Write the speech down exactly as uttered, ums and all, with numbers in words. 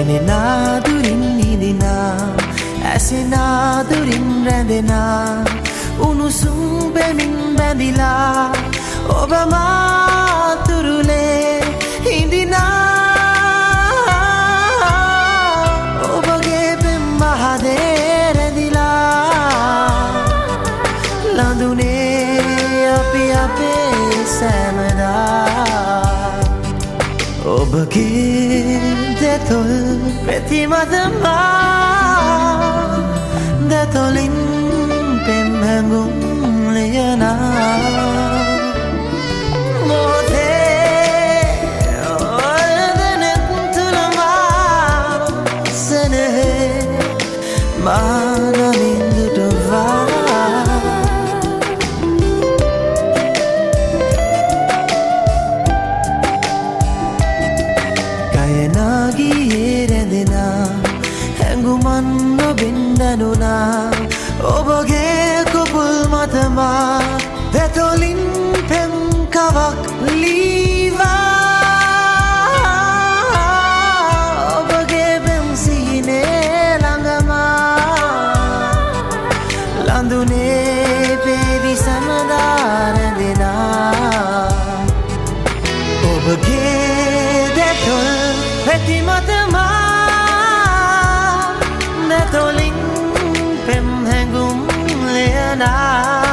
දැනෙනා දුරින් නිදිනා ඇසෙනා දුරින් රැඳෙනා උණුසුම් බැමින් බැඳිලා ඔබ මාතුරුලේ හිඳිනා ඔබගේ පෙම් මහදේ රැඳිලා ලඳුනේ අපි අපේ සැමදා ඔබගේ දෙතොල් ප්‍රතිමදමා දෙතොලින් පෙම් හැඟුම් ලියනා මොහොතේ ඔයදනෙත් තුළමා සෙනෙහේ මානමින්දුටවා ගියේ රැඳෙනා හැඟුමන් ඔබෙන් දැනුණා ඔබගේ කුපුල් මතමා දෙතොලින් පෙම් කවක් ලීවා ඔබගේ පෙම් සිහිනේ ළඟමා ලඳුනේ පේවි සමදා රැඳෙනා ඔබගේ දෙතොල් ප්‍රතිමතමා දෙතොලින් පෙම් හැඟුම් ලියනා